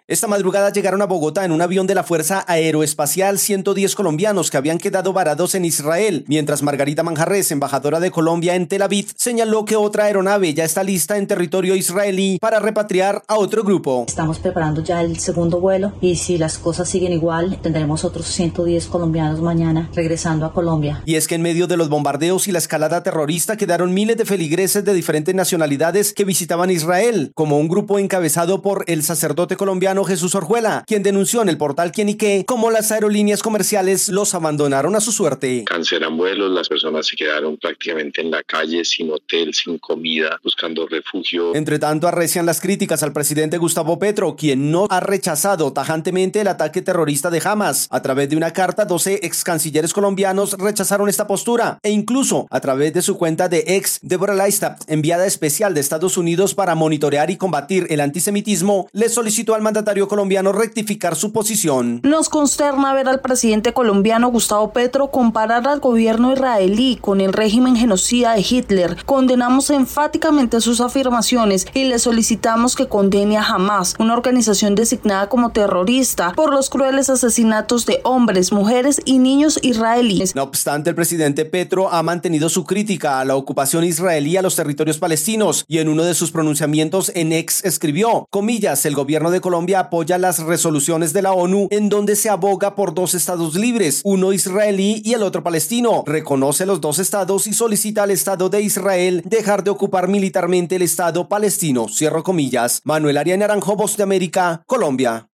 Esta madrugada llegaron a Bogotá en un avión de la Fuerza Aeroespacial 110 colombianos que habían quedado varados en Israel, mientras Margarita Manjarrés, embajadora de Colombia en Tel Aviv, señaló que otra aeronave ya está lista en territorio israelí para repatriar a otro grupo. Estamos preparando ya el segundo vuelo y si las cosas siguen igual, tendremos otros 110 colombianos mañana regresando a Colombia. Y es que en medio de los bombardeos y la escalada terrorista quedaron miles de feligreses de diferentes nacionalidades que visitaban Israel, como un grupo encabezado por el sacerdote colombiano Jesús Orjuela, quien denunció en el portal Quién y Qué cómo las aerolíneas comerciales los abandonaron a su suerte. Cancelan vuelos, las personas se quedaron prácticamente en la calle, sin hotel, sin comida, buscando refugio. Entre tanto, arrecian las críticas al presidente Gustavo Petro, quien no ha rechazado tajantemente el ataque terrorista de Hamas. A través de una carta, 12 ex cancilleres colombianos rechazaron esta postura, e incluso a través de su cuenta de ex, Deborah Leistap, enviada especial de Estados Unidos para monitorear y combatir el antisemitismo, le solicitó al mandatario colombiano rectificar su posición. Nos consterna ver al presidente colombiano Gustavo Petro comparar al gobierno israelí con el régimen genocida de Hitler. Condenamos enfáticamente sus afirmaciones y le solicitamos que condene a Hamas, una organización designada como terrorista por los crueles asesinatos de hombres, mujeres y niños israelíes. No obstante, el presidente Petro ha mantenido su crítica a la ocupación israelí a los territorios palestinos y en uno de sus pronunciamientos en X escribió, comillas, el gobierno de Colombia apoya las resoluciones de la ONU en donde se aboga por dos estados libres, uno israelí y el otro palestino. Reconoce los dos estados y solicita al Estado de Israel dejar de ocupar militarmente el Estado palestino. Cierro comillas. Manuel Arias Naranjo, Voz de América, Colombia.